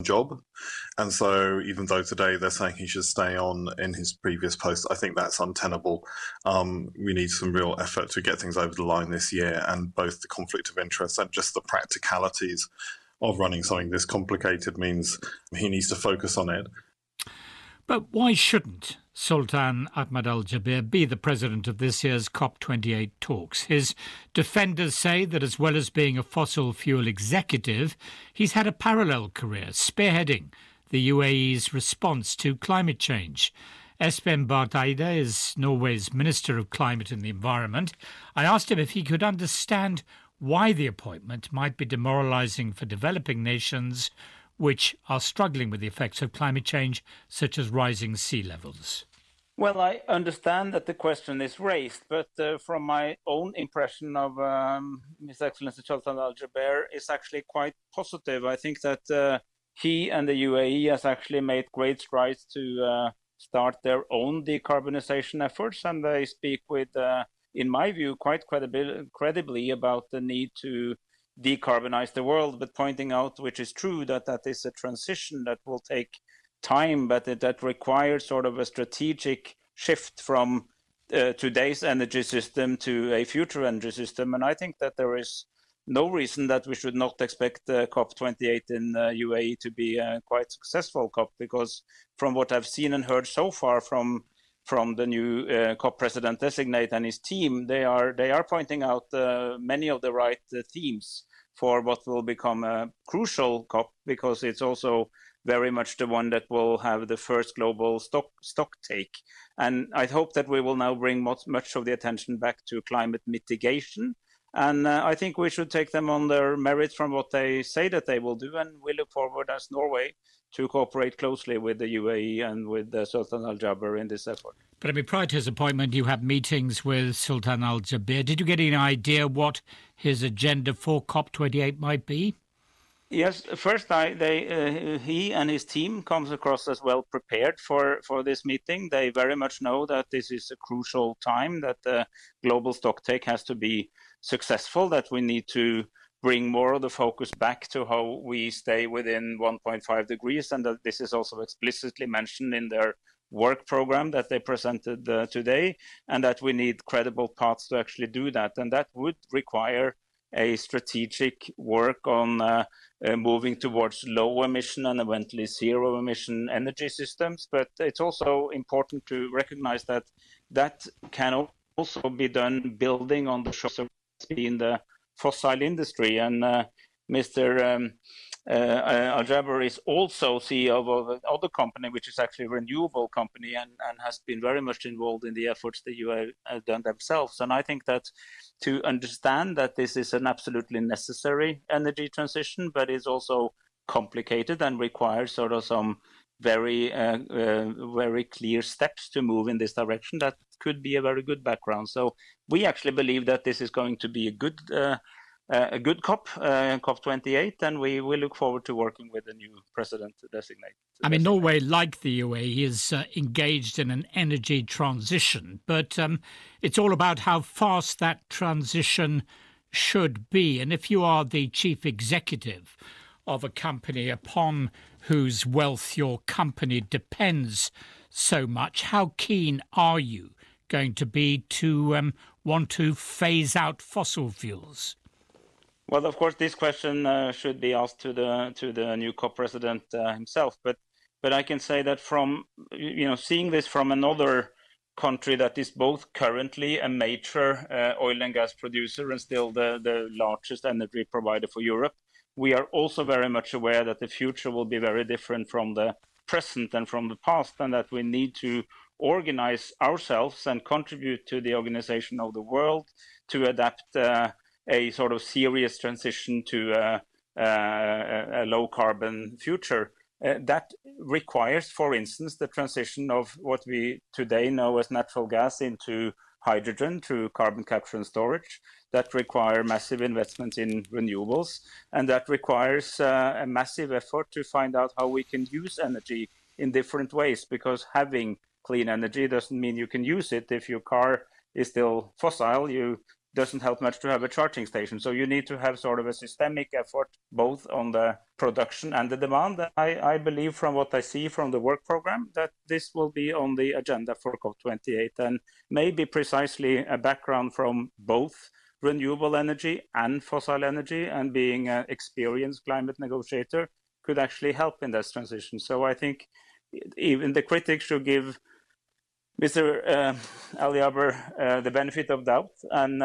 job. And so even though today they're saying he should stay on in his previous post, I think that's untenable. We need some real effort to get things over the line this year, and both the conflict of interest and just the practicalities of running something this complicated means he needs to focus on it. But why shouldn't Sultan Ahmed Al-Jaber be the president of this year's COP28 talks? His defenders say that as well as being a fossil fuel executive, he's had a parallel career, spearheading the UAE's response to climate change. Espen Barth Eide is Norway's Minister of Climate and the Environment. I asked him if he could understand why the appointment might be demoralising for developing nations which are struggling with the effects of climate change, such as rising sea levels. Well, I understand that the question is raised, but from my own impression of His Excellency Sultan Al-Jaber is actually quite positive. I think that he and the UAE has actually made great strides to start their own decarbonization efforts, and they speak with, in my view, quite credibly about the need to decarbonize the world, but pointing out, which is true, that is a transition that will take time, but that requires sort of a strategic shift from today's energy system to a future energy system. And I think that there is no reason that we should not expect COP28 in UAE to be a quite successful COP, because from what I've seen and heard so far from the new COP president designate and his team, they are pointing out many of the right themes for what will become a crucial COP, because it's also very much the one that will have the first global stock take. And I hope that we will now bring much of the attention back to climate mitigation. And I think we should take them on their merits from what they say that they will do. And we look forward as Norway to cooperate closely with the UAE and with Sultan Al-Jaber in this effort. But I mean, prior to his appointment, you had meetings with Sultan Al-Jaber. Did you get any idea what his agenda for COP28 might be? Yes, first, he and his team comes across as well prepared for this meeting. They very much know that this is a crucial time, that the global stocktake has to be successful, that we need to bring more of the focus back to how we stay within 1.5 degrees, and that this is also explicitly mentioned in their work program that they presented today, and that we need credible paths to actually do that. And that would require a strategic work on moving towards low emission and eventually zero emission energy systems. But it's also important to recognize that that can also be done building on the shocks in the fossil industry. And Mr. Al-Jaber is also CEO of another company, which is actually a renewable company, and has been very much involved in the efforts that you have done themselves. And I think that to understand that this is an absolutely necessary energy transition, but is also complicated and requires sort of some very clear steps to move in this direction, that could be a very good background. So we actually believe that this is going to be a good COP, COP28, and we look forward to working with the new president designate. I mean, Norway, like the UAE, is engaged in an energy transition, but it's all about how fast that transition should be. And if you are the chief executive of a company upon whose wealth your company depends so much, how keen are you going to be to want to phase out fossil fuels? Well, of course, this question should be asked to the new COP president himself. But I can say that from seeing this from another country that is both currently a major oil and gas producer and still the largest energy provider for Europe, we are also very much aware that the future will be very different from the present and from the past, and that we need to organize ourselves and contribute to the organization of the world to adapt a sort of serious transition to a low-carbon future. That requires, for instance, the transition of what we today know as natural gas into hydrogen through carbon capture and storage. That require massive investments in renewables, and that requires a massive effort to find out how we can use energy in different ways, because having clean energy doesn't mean you can use it. If your car is still fossil, you doesn't help much to have a charging station. So you need to have sort of a systemic effort, both on the production and the demand. I believe from what I see from the work program that this will be on the agenda for COP28, and maybe precisely a background from both renewable energy and fossil energy, and being an experienced climate negotiator could actually help in this transition. So I think even the critics should give Mr. Al Jaber the benefit of doubt, and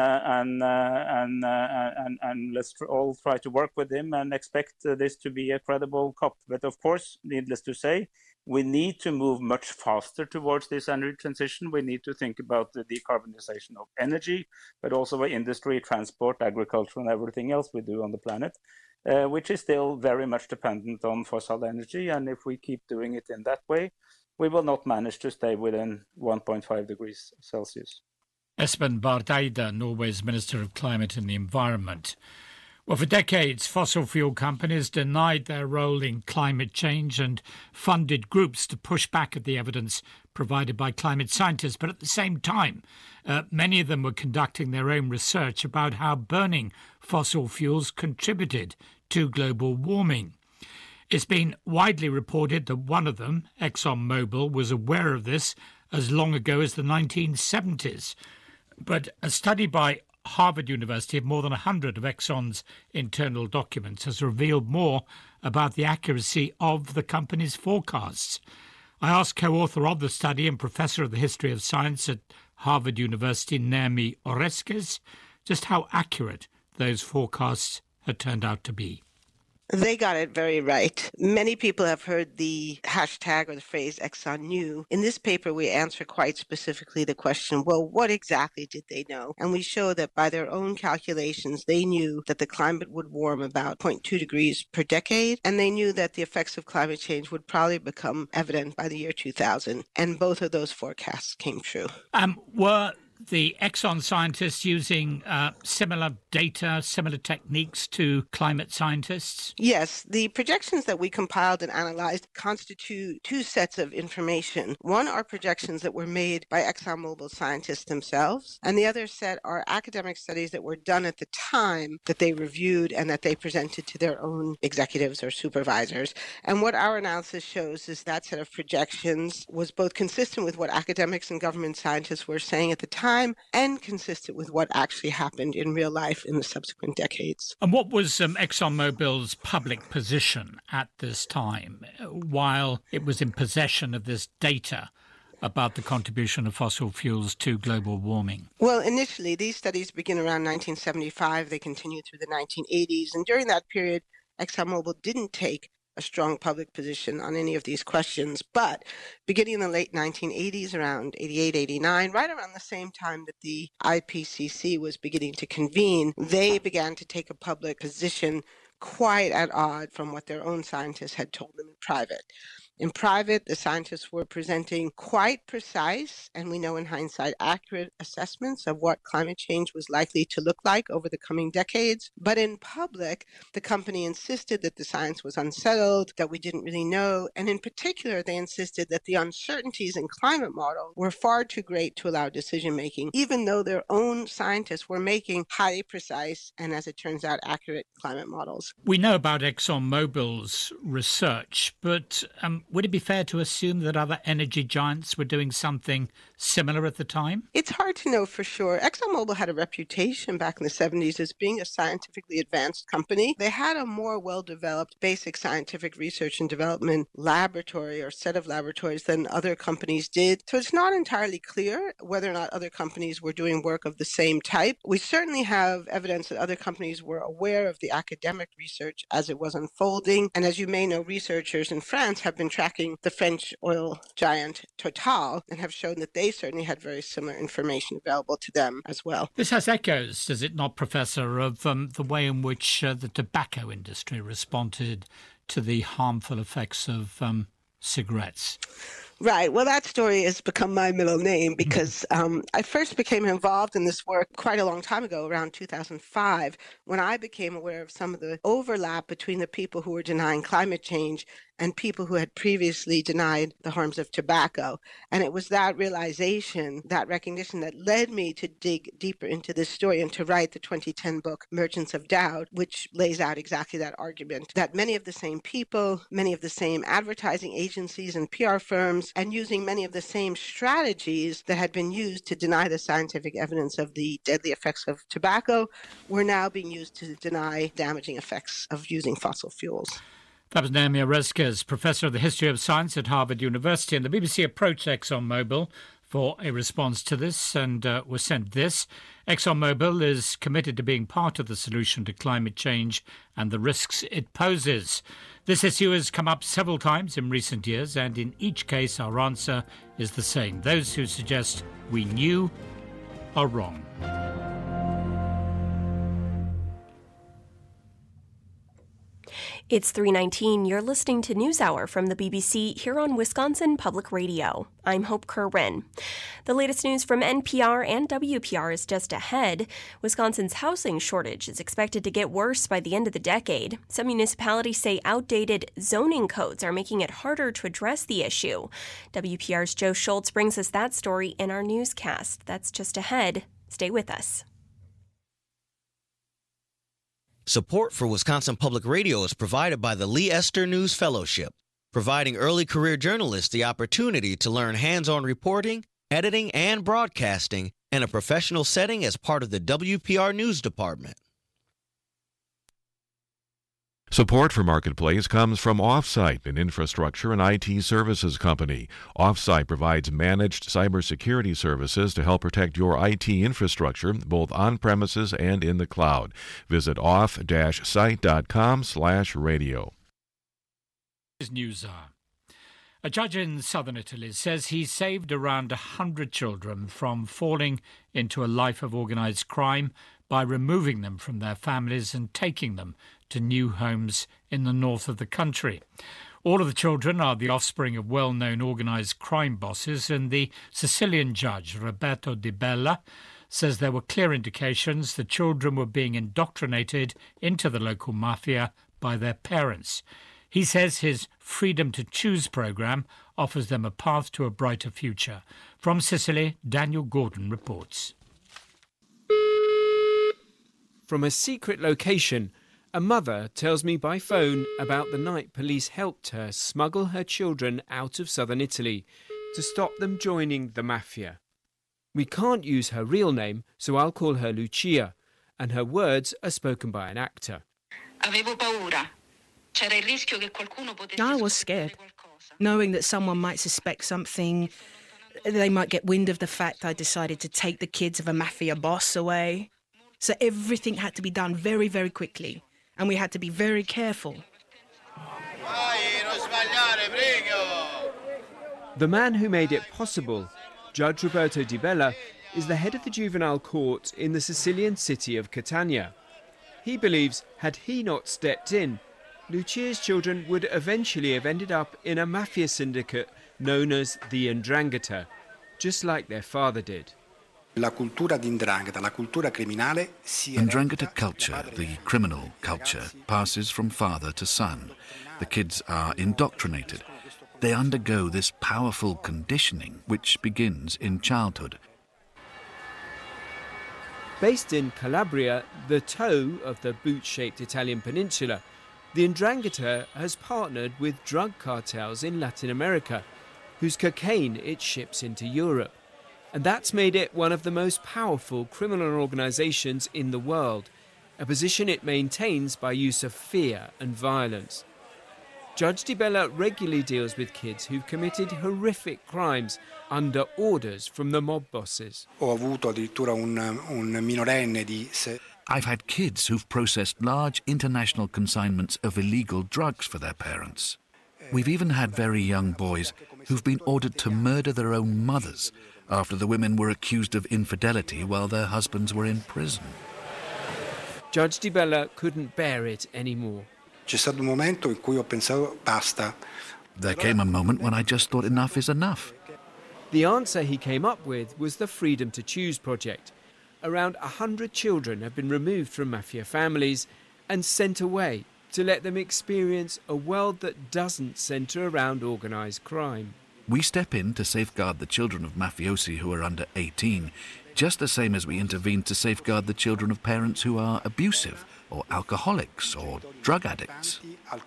let's all try to work with him and expect this to be a credible COP. But of course, needless to say, we need to move much faster towards this energy transition. We need to think about the decarbonization of energy, but also industry, transport, agriculture, and everything else we do on the planet, which is still very much dependent on fossil energy. And if we keep doing it in that way, we will not manage to stay within 1.5 degrees Celsius. Espen Barth Eide, Norway's Minister of Climate and the Environment. Well, for decades, fossil fuel companies denied their role in climate change and funded groups to push back at the evidence provided by climate scientists. But at the same time, many of them were conducting their own research about how burning fossil fuels contributed to global warming. It's been widely reported that one of them, ExxonMobil, was aware of this as long ago as the 1970s. But a study by Harvard University of more than 100 of Exxon's internal documents has revealed more about the accuracy of the company's forecasts. I asked co-author of the study and professor of the history of science at Harvard University, Naomi Oreskes, just how accurate those forecasts had turned out to be. They got it very right. Many people have heard the hashtag or the phrase Exxon knew. In this paper, we answer quite specifically the question, well, what exactly did they know? And we show that by their own calculations, they knew that the climate would warm about 0.2 degrees per decade, and they knew that the effects of climate change would probably become evident by the year 2000. And both of those forecasts came true. Were the Exxon scientists using similar data, similar techniques to climate scientists? Yes, the projections that we compiled and analyzed constitute two sets of information. One are projections that were made by ExxonMobil scientists themselves, and the other set are academic studies that were done at the time that they reviewed and that they presented to their own executives or supervisors. And what our analysis shows is that set of projections was both consistent with what academics and government scientists were saying at the time and consistent with what actually happened in real life in the subsequent decades. And what was ExxonMobil's public position at this time, while it was in possession of this data about the contribution of fossil fuels to global warming? Well, initially, these studies begin around 1975. They continue through the 1980s. And during that period, ExxonMobil didn't take a strong public position on any of these questions. But beginning in the late 1980s, around 88, 89, right around the same time that the IPCC was beginning to convene, they began to take a public position quite at odds from what their own scientists had told them in private. In private, the scientists were presenting quite precise, and we know in hindsight, accurate assessments of what climate change was likely to look like over the coming decades. But in public, the company insisted that the science was unsettled, that we didn't really know, and in particular, they insisted that the uncertainties in climate models were far too great to allow decision-making, even though their own scientists were making highly precise and, as it turns out, accurate climate models. We know about ExxonMobil's research, but would it be fair to assume that other energy giants were doing something similar at the time? It's hard to know for sure. ExxonMobil had a reputation back in the 70s as being a scientifically advanced company. They had a more well-developed basic scientific research and development laboratory or set of laboratories than other companies did. So it's not entirely clear whether or not other companies were doing work of the same type. We certainly have evidence that other companies were aware of the academic research as it was unfolding. And as you may know, researchers in France have been tracking the French oil giant Total and have shown that they certainly had very similar information available to them as well. This has echoes, does it not, Professor, of the way in which the tobacco industry responded to the harmful effects of cigarettes? Right. Well, that story has become my middle name because I first became involved in this work quite a long time ago, around 2005, when I became aware of some of the overlap between the people who were denying climate change and people who had previously denied the harms of tobacco. And it was that realization, that recognition, that led me to dig deeper into this story and to write the 2010 book, Merchants of Doubt, which lays out exactly that argument, that many of the same people, many of the same advertising agencies and PR firms, and using many of the same strategies that had been used to deny the scientific evidence of the deadly effects of tobacco were now being used to deny damaging effects of using fossil fuels. That was Naomi Oreskes, Professor of the History of Science at Harvard University. And the BBC approached ExxonMobil for a response to this and was sent this. ExxonMobil is committed to being part of the solution to climate change and the risks it poses. This issue has come up several times in recent years, and in each case our answer is the same. Those who suggest we knew are wrong. It's 3:19. You're listening to NewsHour from the BBC here on Wisconsin Public Radio. I'm Hope Kerwin. The latest news from NPR and WPR is just ahead. Wisconsin's housing shortage is expected to get worse by the end of the decade. Some municipalities say outdated zoning codes are making it harder to address the issue. WPR's Joe Schultz brings us that story in our newscast. That's just ahead. Stay with us. Support for Wisconsin Public Radio is provided by the Lee Esther News Fellowship, providing early career journalists the opportunity to learn hands-on reporting, editing, and broadcasting in a professional setting as part of the WPR News Department. Support for Marketplace comes from Offsite, an infrastructure and IT services company. Offsite provides managed cybersecurity services to help protect your IT infrastructure, both on-premises and in the cloud. Visit off-site.com/radio. News are. A judge in southern Italy says he saved around 100 children from falling into a life of organised crime by removing them from their families and taking them to new homes in the north of the country. All of the children are the offspring of well-known organised crime bosses, and the Sicilian judge, Roberto Di Bella, says there were clear indications the children were being indoctrinated into the local mafia by their parents. He says his Freedom to Choose programme offers them a path to a brighter future. From Sicily, Daniel Gordon reports. From a secret location, a mother tells me by phone about the night police helped her smuggle her children out of southern Italy to stop them joining the mafia. We can't use her real name, so I'll call her Lucia, and her words are spoken by an actor. I was scared, knowing that someone might suspect something. They might get wind of the fact I decided to take the kids of a mafia boss away. So everything had to be done very, very quickly, and we had to be very careful. The man who made it possible, Judge Roberto Di Bella, is the head of the juvenile court in the Sicilian city of Catania. He believes, had he not stepped in, Lucia's children would eventually have ended up in a mafia syndicate known as the 'Ndrangheta, just like their father did. Ndrangheta culture, the criminal culture, passes from father to son. The kids are indoctrinated. They undergo this powerful conditioning which begins in childhood. Based in Calabria, the toe of the boot-shaped Italian peninsula, the 'Ndrangheta has partnered with drug cartels in Latin America, whose cocaine it ships into Europe. And that's made it one of the most powerful criminal organisations in the world, a position it maintains by use of fear and violence. Judge Di Bella regularly deals with kids who've committed horrific crimes under orders from the mob bosses. I've had kids who've processed large international consignments of illegal drugs for their parents. We've even had very young boys who've been ordered to murder their own mothers after the women were accused of infidelity while their husbands were in prison. Judge Di Bella couldn't bear it anymore. There came a moment when I just thought enough is enough. The answer he came up with was the Freedom to Choose project. Around 100 children have been removed from mafia families and sent away to let them experience a world that doesn't centre around organised crime. We step in to safeguard the children of mafiosi who are under 18, just the same as we intervene to safeguard the children of parents who are abusive or alcoholics or drug addicts.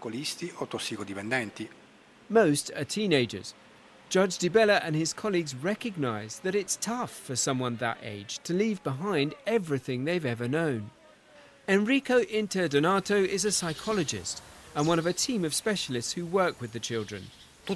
Most are teenagers. Judge Di Bella and his colleagues recognise that it's tough for someone that age to leave behind everything they've ever known. Enrico Interdonato is a psychologist and one of a team of specialists who work with the children. All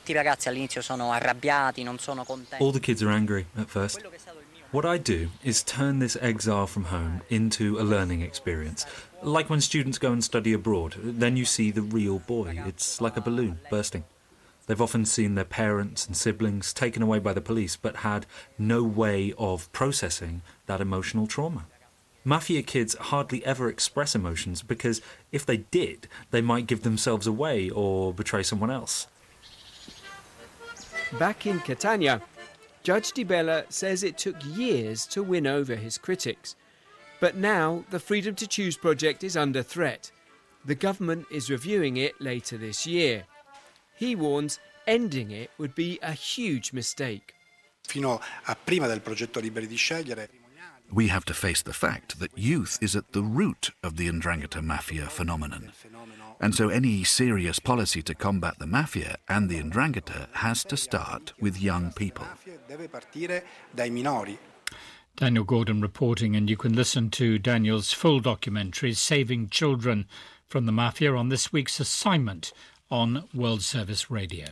the kids are angry at first. What I do is turn this exile from home into a learning experience. Like when students go and study abroad, then you see the real boy. It's like a balloon bursting. They've often seen their parents and siblings taken away by the police, but had no way of processing that emotional trauma. Mafia kids hardly ever express emotions because if they did, they might give themselves away or betray someone else. Back in Catania, Judge Di Bella says it took years to win over his critics. But now the Freedom to Choose project is under threat. The government is reviewing it later this year. He warns ending it would be a huge mistake. We have to face the fact that youth is at the root of the 'Ndrangheta mafia phenomenon. And so any serious policy to combat the mafia and the 'Ndrangheta has to start with young people. Daniel Gordon reporting, and you can listen to Daniel's full documentary, Saving Children from the Mafia, on this week's assignment on World Service Radio.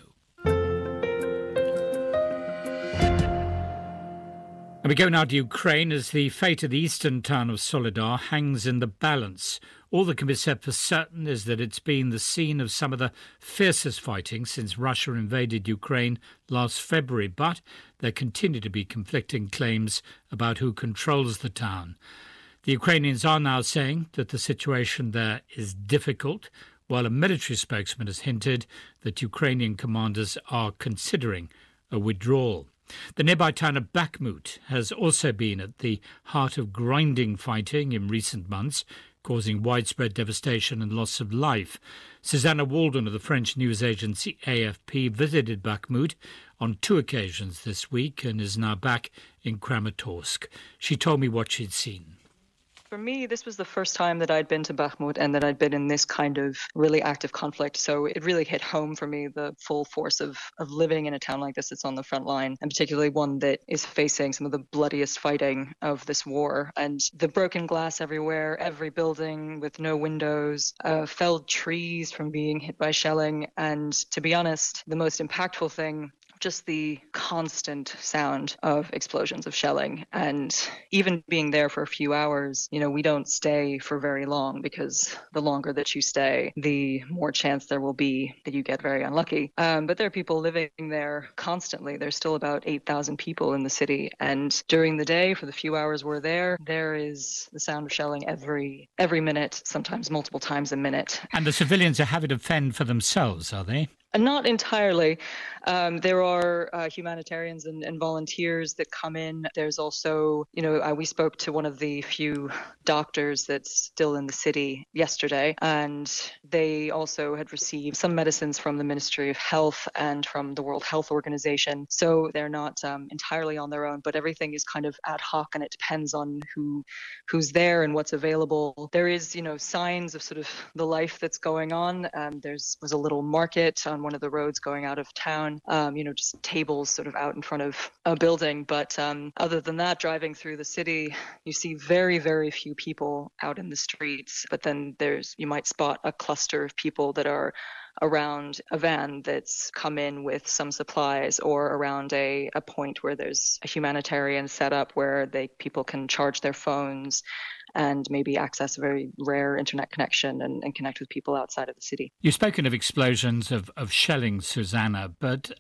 And we go now to Ukraine as the fate of the eastern town of Soledar hangs in the balance. All that can be said for certain is that it's been the scene of some of the fiercest fighting since Russia invaded Ukraine last February, but there continue to be conflicting claims about who controls the town. The Ukrainians are now saying that the situation there is difficult, while a military spokesman has hinted that Ukrainian commanders are considering a withdrawal. The nearby town of Bakhmut has also been at the heart of grinding fighting in recent months, causing widespread devastation and loss of life. Susanna Walden of the French news agency AFP visited Bakhmut on 2 occasions this week and is now back in Kramatorsk. She told me what she'd seen. For me, this was the first time that I'd been to Bakhmut and that I'd been in this kind of really active conflict. So it really hit home for me, the full force of living in a town like this that's on the front line, and particularly one that is facing some of the bloodiest fighting of this war. And the broken glass everywhere, every building with no windows, felled trees from being hit by shelling. And to be honest, the most impactful thing, just the constant sound of explosions, of shelling. And even being there for a few hours, we don't stay for very long, because the longer that you stay, the more chance there will be that you get very unlucky. But there are people living there constantly. There's still about 8,000 people in the city. And during the day, for the few hours we're there, there is the sound of shelling every minute, sometimes multiple times a minute. And the civilians are having to fend for themselves, are they? Not entirely. There are humanitarians and volunteers that come in. There's also, we spoke to one of the few doctors that's still in the city yesterday, and they also had received some medicines from the Ministry of Health and from the World Health Organization. So they're not entirely on their own, but everything is kind of ad hoc, and it depends on who's there and what's available. There is, signs of sort of the life that's going on. Was a little market on one of the roads going out of town, just tables sort of out in front of a building. But other than that, driving through the city, you see very, very few people out in the streets. But then you might spot a cluster of people that are around a van that's come in with some supplies, or around a point where there's a humanitarian setup where people can charge their phones and maybe access a very rare internet connection and connect with people outside of the city. You've spoken of explosions of shelling, Susanna, but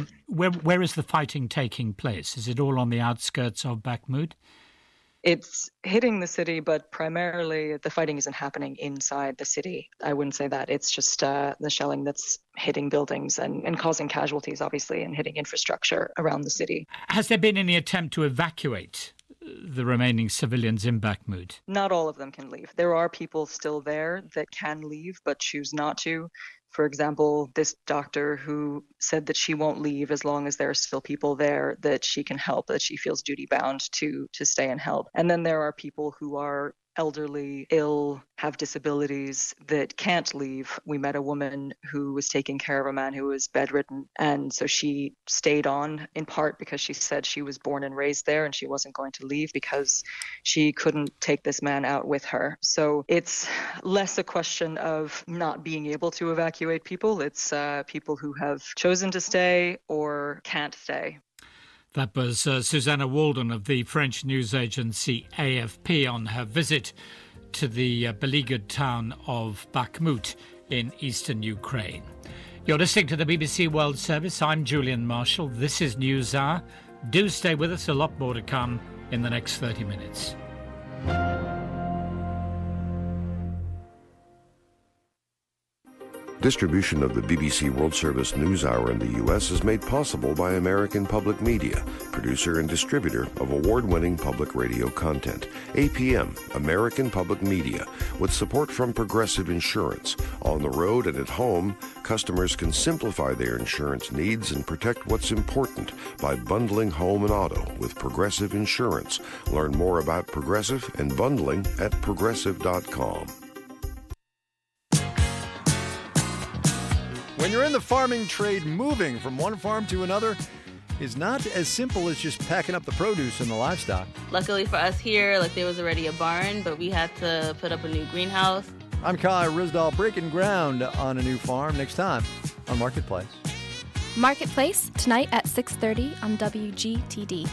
where is the fighting taking place? Is it all on the outskirts of Bakhmut? It's hitting the city, but primarily the fighting isn't happening inside the city. I wouldn't say that. It's just the shelling that's hitting buildings and causing casualties, obviously, and hitting infrastructure around the city. Has there been any attempt to evacuate the remaining civilians in Bakhmut? Not all of them can leave. There are people still there that can leave but choose not to. For example, this doctor who said that she won't leave as long as there are still people there that she can help, that she feels duty-bound to stay and help. And then there are people who are elderly, ill, have disabilities that can't leave. We met a woman who was taking care of a man who was bedridden, and so she stayed on, in part because she said she was born and raised there and she wasn't going to leave because she couldn't take this man out with her. So it's less a question of not being able to evacuate people. It's people who have chosen to stay or can't stay. That was Susanna Walden of the French news agency AFP on her visit to the beleaguered town of Bakhmut in eastern Ukraine. You're listening to the BBC World Service. I'm Julian Marshall. This is NewsHour. Do stay with us. A lot more to come in the next 30 minutes. Distribution of the BBC World Service NewsHour in the U.S. is made possible by American Public Media, producer and distributor of award-winning public radio content. APM, American Public Media, with support from Progressive Insurance. On the road and at home, customers can simplify their insurance needs and protect what's important by bundling home and auto with Progressive Insurance. Learn more about Progressive and bundling at progressive.com. When you're in the farming trade, moving from one farm to another is not as simple as just packing up the produce and the livestock. Luckily for us here, there was already a barn, but we had to put up a new greenhouse. I'm Kai Risdall, breaking ground on a new farm next time on Marketplace. Marketplace, tonight at 6:30 on WGTD.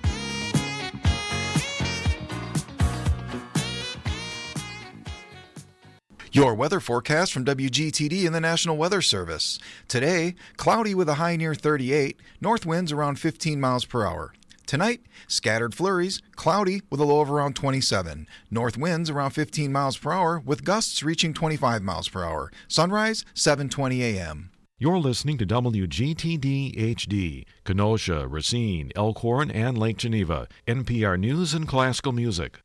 Your weather forecast from WGTD and the National Weather Service. Today, cloudy with a high near 38, north winds around 15 miles per hour. Tonight, scattered flurries, cloudy with a low of around 27. North winds around 15 miles per hour with gusts reaching 25 miles per hour. Sunrise, 7:20 a.m. You're listening to WGTD HD, Kenosha, Racine, Elkhorn, and Lake Geneva. NPR News and Classical Music.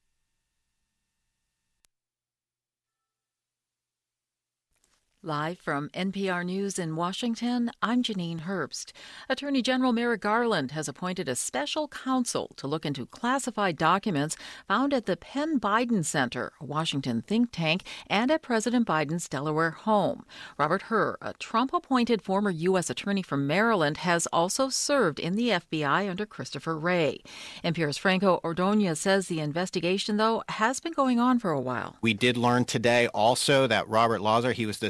Live from NPR News in Washington, I'm Janine Herbst. Attorney General Merrick Garland has appointed a special counsel to look into classified documents found at the Penn Biden Center, a Washington think tank, and at President Biden's Delaware home. Robert Hur, a Trump-appointed former U.S. attorney from Maryland, has also served in the FBI under Christopher Wray. NPR's Franco Ordonez says the investigation, though, has been going on for a while. We did learn today also that Robert Lazar, he was the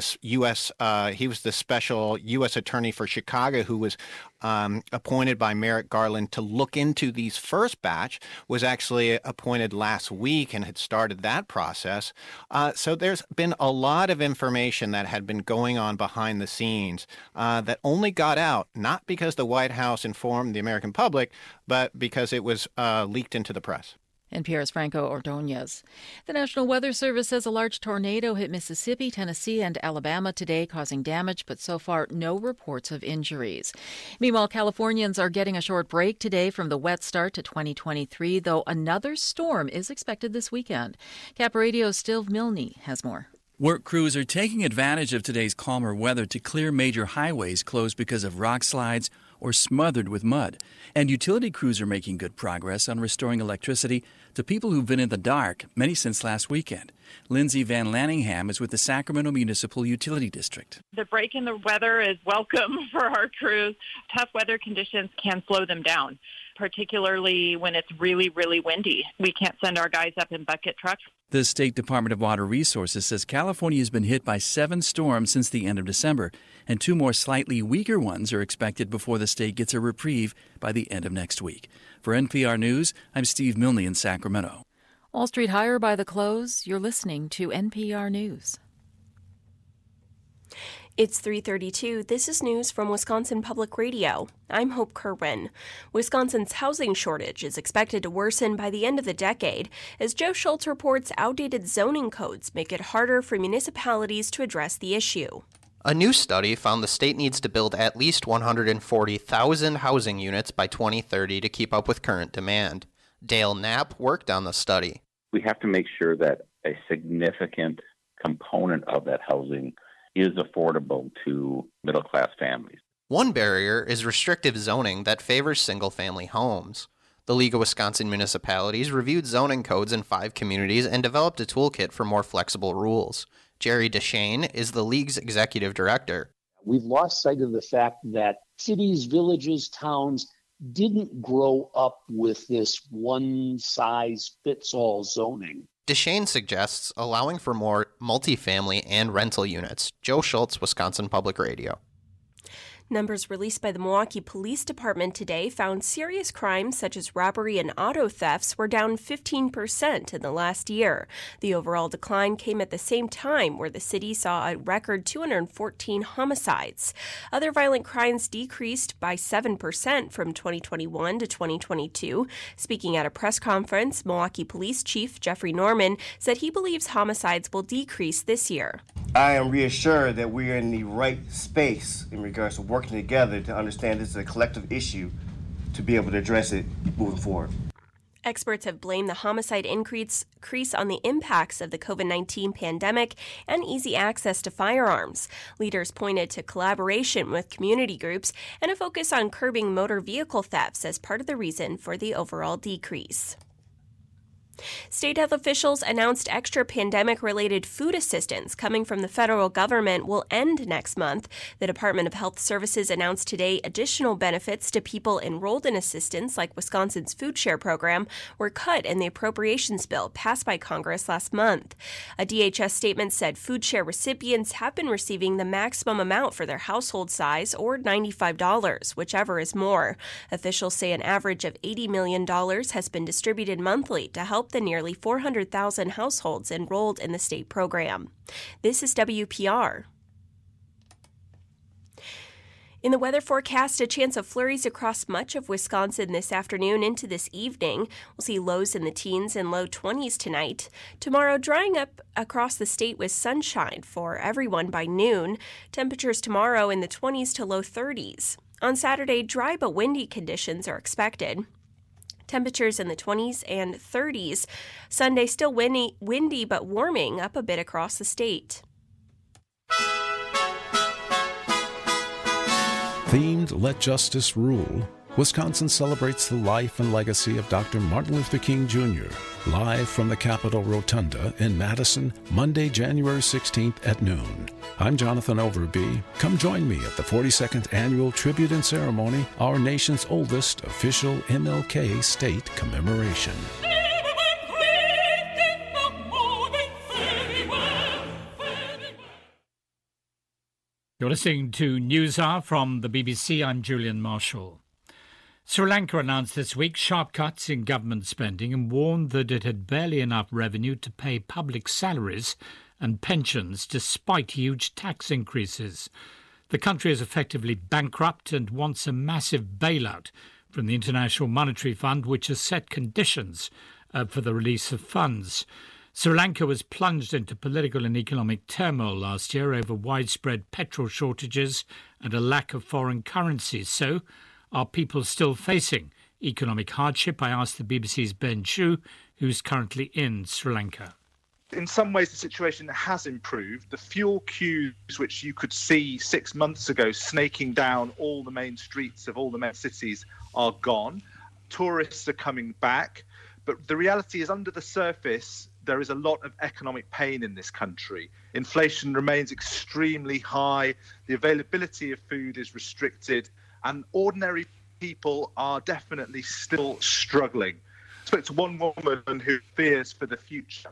special U.S. attorney for Chicago who was appointed by Merrick Garland to look into these first batch, was actually appointed last week and had started that process. So there's been a lot of information that had been going on behind the scenes that only got out, not because the White House informed the American public, but because it was leaked into the press. NPR's Franco Ordonez. The National Weather Service says a large tornado hit Mississippi, Tennessee, and Alabama today, causing damage, but so far no reports of injuries. Meanwhile, Californians are getting a short break today from the wet start to 2023, though another storm is expected this weekend. Cap Radio's Steve Milne has more. Work crews are taking advantage of today's calmer weather to clear major highways closed because of rock slides or smothered with mud. And utility crews are making good progress on restoring electricity to people who've been in the dark, many since last weekend. Lindsay Van Lanningham is with the Sacramento Municipal Utility District. The break in the weather is welcome for our crews. Tough weather conditions can slow them down, particularly when it's really, really windy. We can't send our guys up in bucket trucks. The State Department of Water Resources says California has been hit by 7 storms since the end of December, and 2 more slightly weaker ones are expected before the state gets a reprieve by the end of next week. For NPR News, I'm Steve Milne in Sacramento. Wall Street higher by the close. You're listening to NPR News. It's 3:32. This is news from Wisconsin Public Radio. I'm Hope Kerwin. Wisconsin's housing shortage is expected to worsen by the end of the decade, as Joe Schultz reports outdated zoning codes make it harder for municipalities to address the issue. A new study found the state needs to build at least 140,000 housing units by 2030 to keep up with current demand. Dale Knapp worked on the study. We have to make sure that a significant component of that housing is affordable to middle-class families. One barrier is restrictive zoning that favors single-family homes. The League of Wisconsin Municipalities reviewed zoning codes in 5 communities and developed a toolkit for more flexible rules. Jerry Deshane is the League's executive director. We've lost sight of the fact that cities, villages, towns didn't grow up with this one-size-fits-all zoning. Deshane suggests allowing for more multifamily and rental units. Joe Schultz, Wisconsin Public Radio. Numbers released by the Milwaukee Police Department today found serious crimes such as robbery and auto thefts were down 15% in the last year. The overall decline came at the same time where the city saw a record 214 homicides. Other violent crimes decreased by 7% from 2021 to 2022. Speaking at a press conference, Milwaukee Police Chief Jeffrey Norman said he believes homicides will decrease this year. I am reassured that we are in the right space in regards to working together to understand this is a collective issue to be able to address it moving forward. Experts have blamed the homicide increase on the impacts of the COVID-19 pandemic and easy access to firearms. Leaders pointed to collaboration with community groups and a focus on curbing motor vehicle thefts as part of the reason for the overall decrease. State health officials announced extra pandemic-related food assistance coming from the federal government will end next month. The Department of Health Services announced today additional benefits to people enrolled in assistance, like Wisconsin's Food Share program, were cut in the appropriations bill passed by Congress last month. A DHS statement said Food Share recipients have been receiving the maximum amount for their household size, or $95, whichever is more. Officials say an average of $80 million has been distributed monthly to help the nearly 400,000 households enrolled in the state program. This is WPR. In the weather forecast, a chance of flurries across much of Wisconsin this afternoon into this evening. We'll see lows in the teens and low 20s tonight. Tomorrow, drying up across the state with sunshine for everyone by noon. Temperatures tomorrow in the 20s to low 30s. On Saturday, dry but windy conditions are expected. Temperatures in the 20s and 30s. Sunday, still windy but warming up a bit across the state. Themed Let Justice Rule, Wisconsin celebrates the life and legacy of Dr. Martin Luther King Jr. Live from the Capitol Rotunda in Madison, Monday, January 16th at noon. I'm Jonathan Overby. Come join me at the 42nd Annual Tribute and Ceremony, our nation's oldest official MLK state commemoration. You're listening to News Hour from the BBC. I'm Julian Marshall. Sri Lanka announced this week sharp cuts in government spending and warned that it had barely enough revenue to pay public salaries and pensions despite huge tax increases. The country is effectively bankrupt and wants a massive bailout from the International Monetary Fund, which has set conditions for the release of funds. Sri Lanka was plunged into political and economic turmoil last year over widespread petrol shortages and a lack of foreign currency. So, are people still facing economic hardship? I asked the BBC's Ben Chu, who's currently in Sri Lanka. In some ways, the situation has improved. The fuel queues, which you could see 6 months ago snaking down all the main streets of all the main cities, are gone. Tourists are coming back. But the reality is, under the surface, there is a lot of economic pain in this country. Inflation remains extremely high. The availability of food is restricted. And ordinary people are definitely still struggling. I spoke to one woman who fears for the future.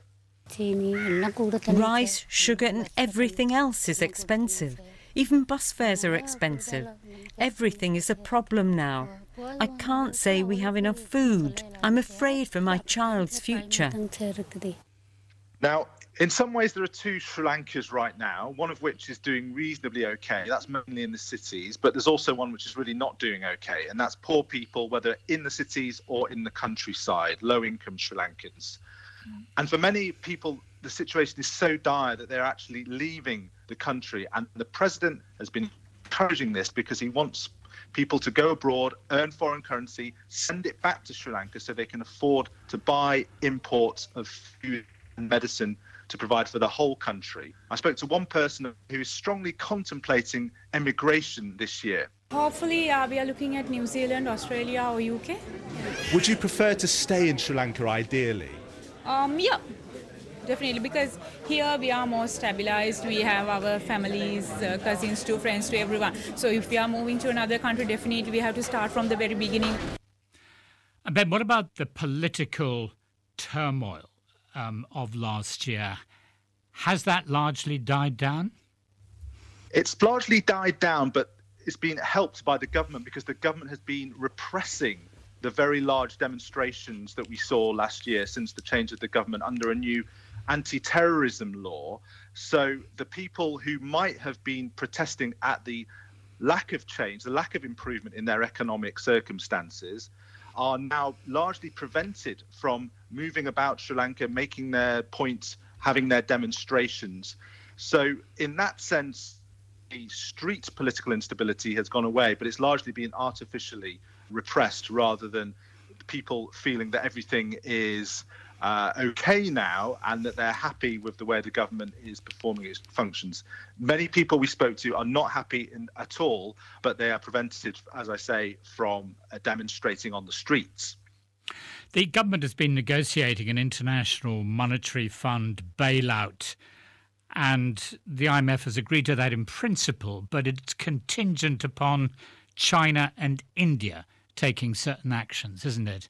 Rice, sugar and everything else is expensive. Even bus fares are expensive. Everything is a problem now. I can't say we have enough food. I'm afraid for my child's future. Now, in some ways, there are two Sri Lankas right now, one of which is doing reasonably okay. That's mainly in the cities, but there's also one which is really not doing okay, and that's poor people, whether in the cities or in the countryside, low-income Sri Lankans. And for many people, the situation is so dire that they're actually leaving the country, and the president has been encouraging this because he wants people to go abroad, earn foreign currency, send it back to Sri Lanka so they can afford to buy imports of food and medicine to provide for the whole country. I spoke to one person who is strongly contemplating emigration this year. Hopefully, we are looking at New Zealand, Australia or UK. Would you prefer to stay in Sri Lanka ideally? Yeah, definitely, because here we are more stabilized. We have our families, cousins to friends to everyone. So if we are moving to another country, definitely we have to start from the very beginning. And Ben, what about the political turmoil of last year? Has that largely died down? It's largely died down, but it's been helped by the government because the government has been repressing the very large demonstrations that we saw last year since the change of the government under a new anti-terrorism law. So the people who might have been protesting at the lack of change, the lack of improvement in their economic circumstances, are now largely prevented from moving about Sri Lanka, making their points, having their demonstrations. So in that sense, the street political instability has gone away, but it's largely been artificially repressed rather than people feeling that everything is okay now and that they're happy with the way the government is performing its functions. Many people we spoke to are not happy at all, but they are prevented, as I say, from demonstrating on the streets. The government has been negotiating an International Monetary Fund bailout, and the IMF has agreed to that in principle, but it's contingent upon China and India taking certain actions, isn't it?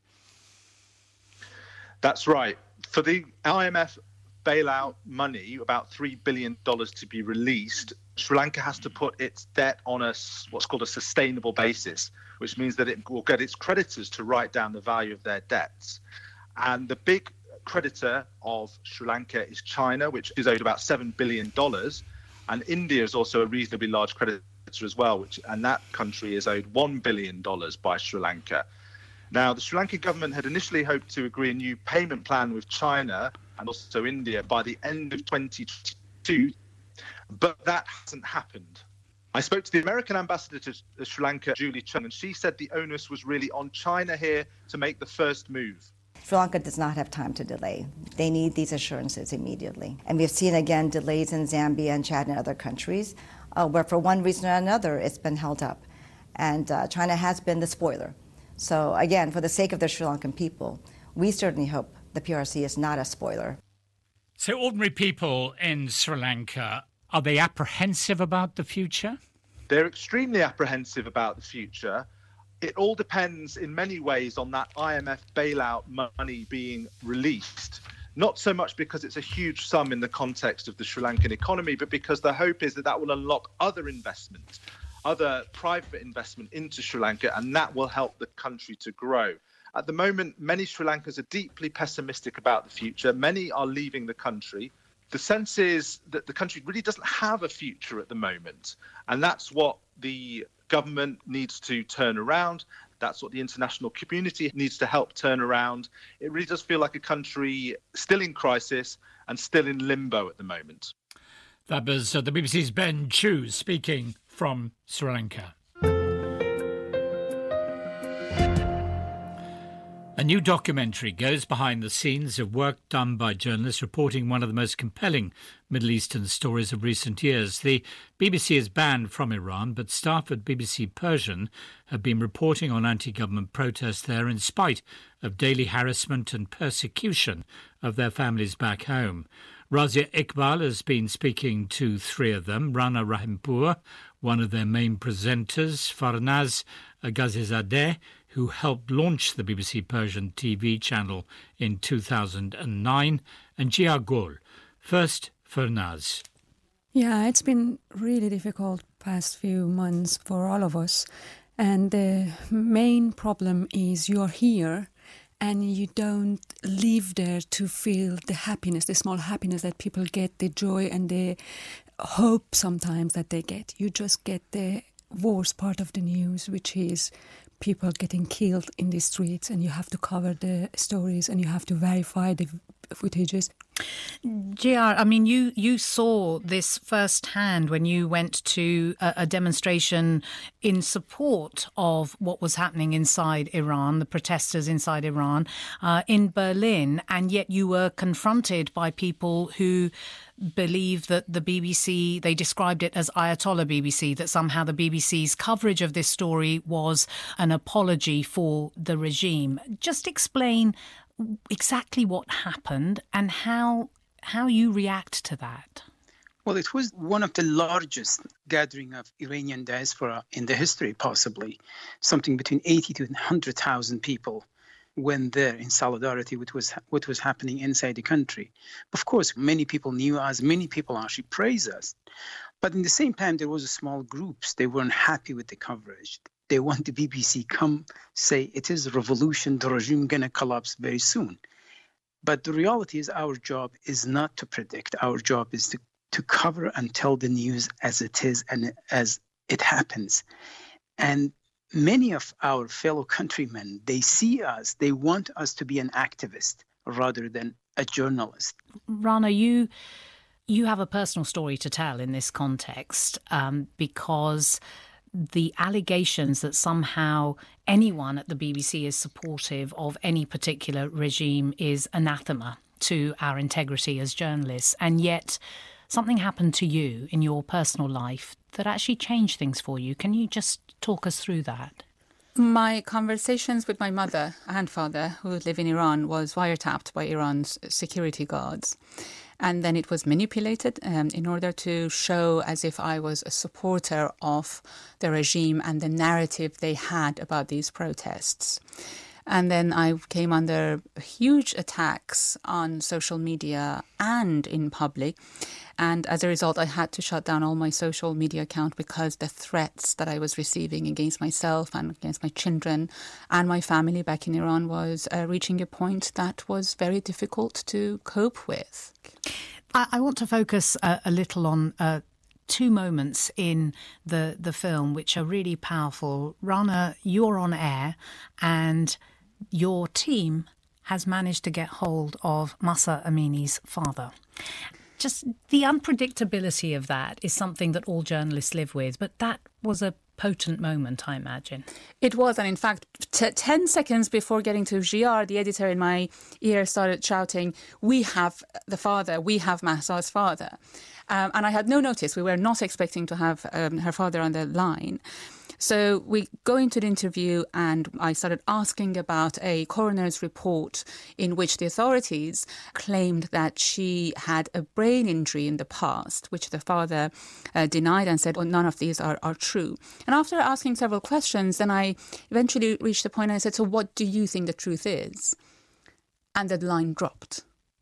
That's right. For the IMF bailout money, about $3 billion to be released, Sri Lanka has to put its debt on what's called a sustainable basis, which means that it will get its creditors to write down the value of their debts. And the big creditor of Sri Lanka is China, which is owed about $7 billion. And India is also a reasonably large creditor as well, and that country is owed $1 billion by Sri Lanka. Now, the Sri Lankan government had initially hoped to agree a new payment plan with China and also India by the end of 2022, but that hasn't happened. I spoke to the American ambassador to Sri Lanka, Julie Chung, and she said the onus was really on China here to make the first move. Sri Lanka does not have time to delay. They need these assurances immediately. And we've seen, again, delays in Zambia and Chad and other countries where for one reason or another it's been held up. And China has been the spoiler. So, again, for the sake of the Sri Lankan people, we certainly hope the PRC is not a spoiler. So ordinary people in Sri Lanka, are they apprehensive about the future? They're extremely apprehensive about the future. It all depends in many ways on that IMF bailout money being released. Not so much because it's a huge sum in the context of the Sri Lankan economy, but because the hope is that that will unlock other investment, other private investment into Sri Lanka, and that will help the country to grow. At the moment, many Sri Lankans are deeply pessimistic about the future. Many are leaving the country. The sense is that the country really doesn't have a future at the moment, and that's what the government needs to turn around. That's what the international community needs to help turn around. It really does feel like a country still in crisis and still in limbo at the moment. That was the BBC's Ben Chu speaking from Sri Lanka. A new documentary goes behind the scenes of work done by journalists reporting one of the most compelling Middle Eastern stories of recent years. The BBC is banned from Iran, but staff at BBC Persian have been reporting on anti-government protests there in spite of daily harassment and persecution of their families back home. Razia Iqbal has been speaking to three of them: Rana Rahimpour, one of their main presenters, Farnaz Ghazizadeh, who helped launch the BBC Persian TV channel in 2009, and Jia Gol. First, Farnaz. Yeah, it's been really difficult past few months for all of us. And the main problem is you're here and you don't live there to feel the happiness, the small happiness that people get, the joy and the hope sometimes that they get. You just get the worst part of the news, which is people getting killed in the streets, and you have to cover the stories and you have to verify the footages. GR, I mean, you saw this firsthand when you went to a demonstration in support of what was happening inside Iran, the protesters inside Iran, in Berlin, and yet you were confronted by people who believe that the BBC, they described it as Ayatollah BBC, that somehow the BBC's coverage of this story was an apology for the regime. Just explain exactly what happened and how you react to that. Well, it was one of the largest gathering of Iranian diaspora in the history, possibly. Something between 80 to 100,000 people went there in solidarity with what was happening inside the country. Of course, many people knew us, many people actually praised us. But in the same time, there was a small groups. They weren't happy with the coverage. They want the BBC come say it is a revolution, the regime going to collapse very soon. But the reality is our job is not to predict. Our job is to cover and tell the news as it is and as it happens. And many of our fellow countrymen, they see us, they want us to be an activist rather than a journalist. Rana, you have a personal story to tell in this context because the allegations that somehow anyone at the BBC is supportive of any particular regime is anathema to our integrity as journalists. And yet something happened to you in your personal life that actually changed things for you. Can you just talk us through that? My conversations with my mother and father, who live in Iran, was wiretapped by Iran's security guards. And then it was manipulated in order to show as if I was a supporter of the regime and the narrative they had about these protests. And then I came under huge attacks on social media and in public. And as a result, I had to shut down all my social media accounts because the threats that I was receiving against myself and against my children and my family back in Iran was reaching a point that was very difficult to cope with. I want to focus a little on two moments in the film which are really powerful. Rana, you're on air and your team has managed to get hold of Mahsa Amini's father. Just the unpredictability of that is something that all journalists live with, but that was a potent moment, I imagine. It was, and in fact, 10 seconds before getting to GR, the editor in my ear started shouting, "We have the father, we have Mahsa's father." And I had no notice. We were not expecting to have her father on the line. So we go into the interview and I started asking about a coroner's report in which the authorities claimed that she had a brain injury in the past, which the father denied and said, none of these are true. And after asking several questions, then I eventually reached the point and I said, so what do you think the truth is? And the line dropped.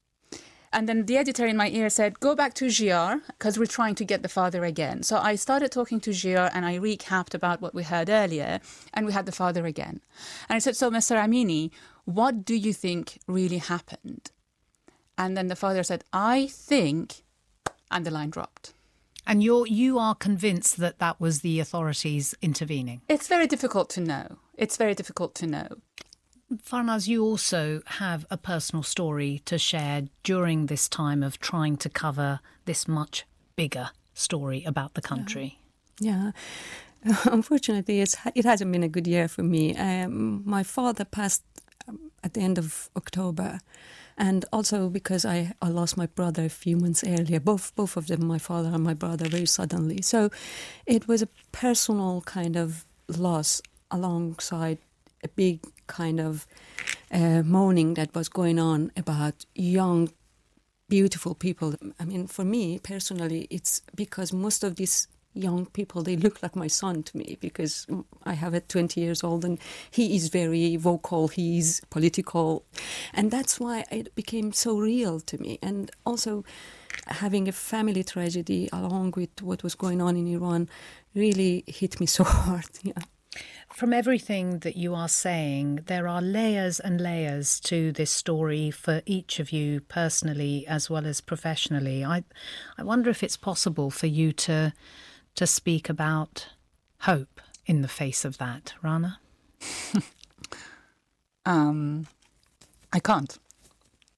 And then the editor in my ear said, go back to GR, because we're trying to get the father again. So I started talking to GR and I recapped about what we heard earlier, and we had the father again. And I said, so Mr. Amini, what do you think really happened? And then the father said, I think, and the line dropped. And you are convinced that that was the authorities intervening? It's very difficult to know. It's very difficult to know. Farnaz, you also have a personal story to share during this time of trying to cover this much bigger story about the country. Yeah. Unfortunately, it hasn't been a good year for me. My father passed at the end of October, and also because I lost my brother a few months earlier, both of them, my father and my brother, very suddenly. So it was a personal kind of loss alongside a big kind of mourning that was going on about young, beautiful people. I mean, for me personally, it's because most of these young people, they look like my son to me, because I have a 20 years old and he is very vocal, he's political. And that's why it became so real to me. And also having a family tragedy along with what was going on in Iran really hit me so hard. Yeah. From everything that you are saying, there are layers and layers to this story for each of you personally as well as professionally. I wonder if it's possible for you to speak about hope in the face of that. Rana? I can't.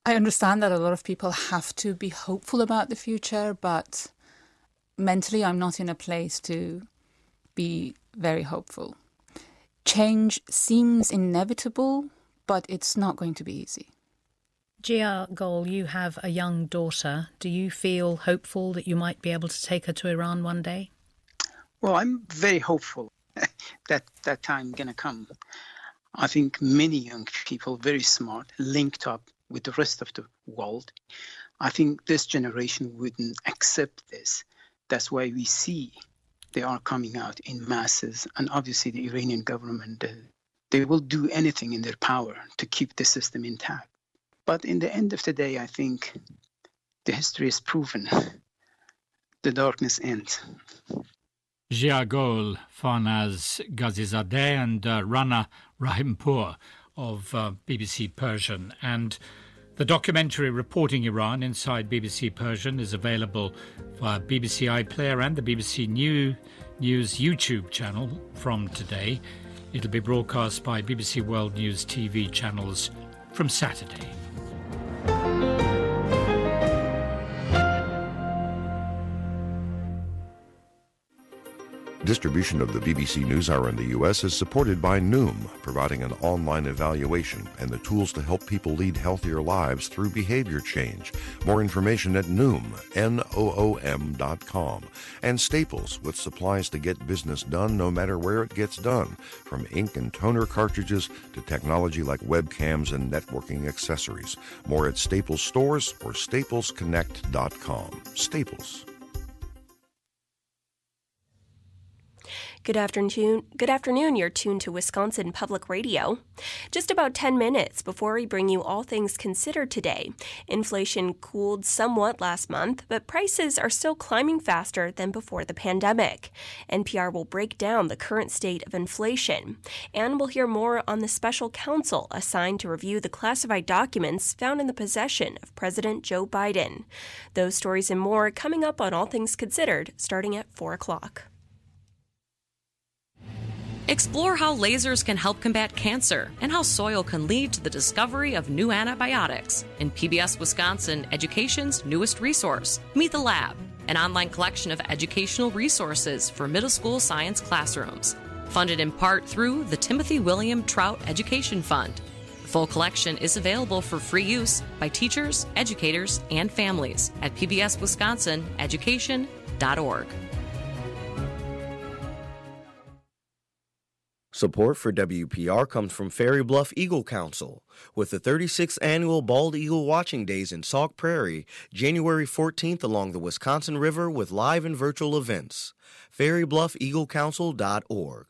I understand that a lot of people have to be hopeful about the future, but mentally I'm not in a place to be very hopeful. Change seems inevitable, but it's not going to be easy. Gia Gol, you have a young daughter. Do you feel hopeful that you might be able to take her to Iran one day? Well, I'm very hopeful that time going to come. I think many young people, very smart, linked up with the rest of the world. I think this generation wouldn't accept this. That's why we see they are coming out in masses. And obviously the Iranian government, they will do anything in their power to keep the system intact. But in the end of the day, I think the history has proven the darkness ends. Gia Gol, Farnaz Ghazizadeh and Rana Rahimpour of BBC Persian. And the documentary reporting Iran inside BBC Persian is available via BBC iPlayer and the BBC News YouTube channel from today. It'll be broadcast by BBC World News TV channels from Saturday. Distribution of the BBC NewsHour in the U.S. is supported by Noom, providing an online evaluation and the tools to help people lead healthier lives through behavior change. More information at Noom, Noom.com. And Staples, with supplies to get business done no matter where it gets done, from ink and toner cartridges to technology like webcams and networking accessories. More at Staples stores or staplesconnect.com. Staples. Good afternoon. You're tuned to Wisconsin Public Radio. Just about 10 minutes before we bring you all things considered today. Inflation cooled somewhat last month, but prices are still climbing faster than before the pandemic. NPR will break down the current state of inflation. And we'll hear more on the special counsel assigned to review the classified documents found in the possession of President Joe Biden. Those stories and more coming up on All Things Considered, starting at 4 o'clock. Explore how lasers can help combat cancer and how soil can lead to the discovery of new antibiotics in PBS Wisconsin Education's newest resource, Meet the Lab, an online collection of educational resources for middle school science classrooms, funded in part through the Timothy William Trout Education Fund. The full collection is available for free use by teachers, educators, and families at pbswisconsineducation.org. Support for WPR comes from Fairy Bluff Eagle Council. With the 36th Annual Bald Eagle Watching Days in Sauk Prairie, January 14th along the Wisconsin River with live and virtual events. FairyBluffEagleCouncil.org.